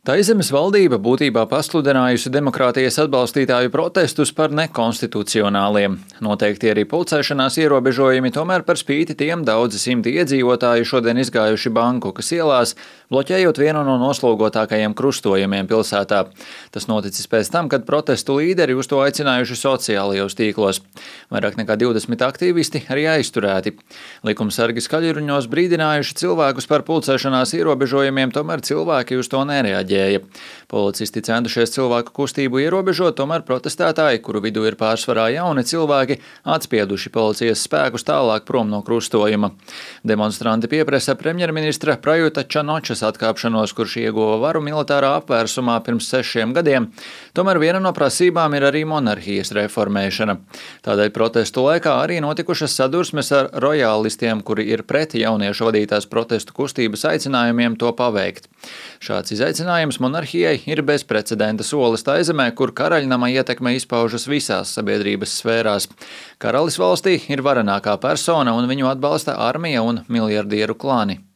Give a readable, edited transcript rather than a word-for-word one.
Taizemes valdība būtībā pasludinājusi demokrātijas atbalstītāju protestus par nekonstitucionāliem. Noteikti arī pulcēšanās ierobežojumi, tomēr par spīti tiem daudzi simti iedzīvotāji šodien izgājuši Bankokas ielās, bloķējot vienu no noslogotākajiem krustojumiem pilsētā. Tas noticis pēc tam, kad protestu līderi uz to aicinājuši sociālajos tīklos. Vairāk nekā 20 aktīvisti arī aizturēti. Likumsargi skaļruņos brīdinājuši cilvēkus par pulcēšanās ierobežojumiem, tomēr cilvēki uz to nereaģē. Policisti centušies cilvēku kustību ierobežot, tomēr protestētāji, kuru vidū ir pārsvarā jauni cilvēki, atspieduši policijas spēkus tālāk prom no krustojuma. Demonstranti pieprasa premjerministra Prajuta Čanočas atkāpšanos, kurš ieguva varu militārā apvērsumā pirms 6 gadiem. Tomēr viena no prasībām ir arī monarhijas reformēšana. Tādēļ protestu laikā arī notikušas sadursmes ar rojālistiem, kuri ir pret jauniešu vadītās protestu kustības aicinājumiem to paveikt. Šāds izaicinājums monarhijai ir bezprecedenta solis Taizemē, kur karaļnama ietekme izpaužas visās sabiedrības sfērās. Karalis valstī ir varenākā persona un viņu atbalsta armija un miljardieru klāni.